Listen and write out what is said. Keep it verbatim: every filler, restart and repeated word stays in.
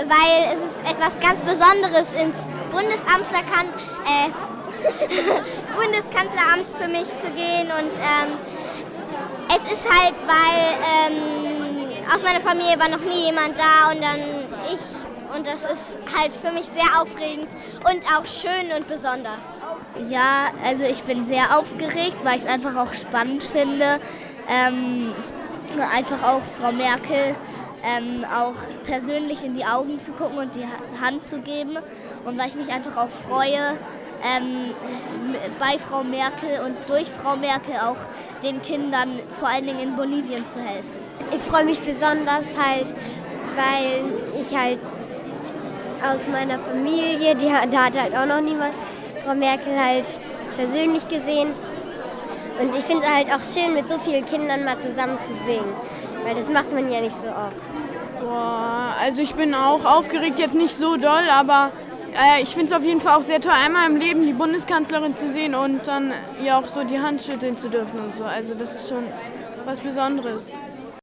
weil es ist etwas ganz Besonderes, ins Bundesamtsamt, äh, Bundeskanzleramt für mich zu gehen. Und ähm, es ist halt, weil ähm, aus meiner Familie war noch nie jemand da und dann ich. Und das ist halt für mich sehr aufregend und auch schön und besonders. Ja, also ich bin sehr aufgeregt, weil ich es einfach auch spannend finde. Ähm, einfach auch Frau Merkel ähm, auch persönlich in die Augen zu gucken und die Hand zu geben. Und weil ich mich einfach auch freue, ähm, bei Frau Merkel und durch Frau Merkel auch den Kindern vor allen Dingen in Bolivien zu helfen. Ich freue mich besonders halt, weil ich halt aus meiner Familie, die, da hat halt auch noch niemand Frau Merkel halt persönlich gesehen. Und ich finde es halt auch schön, mit so vielen Kindern mal zusammen zu singen, weil das macht man ja nicht so oft. Boah, also ich bin auch aufgeregt, jetzt nicht so doll, aber äh, ich finde es auf jeden Fall auch sehr toll, einmal im Leben die Bundeskanzlerin zu sehen und dann ihr auch so die Hand schütteln zu dürfen und so. Also das ist schon was Besonderes.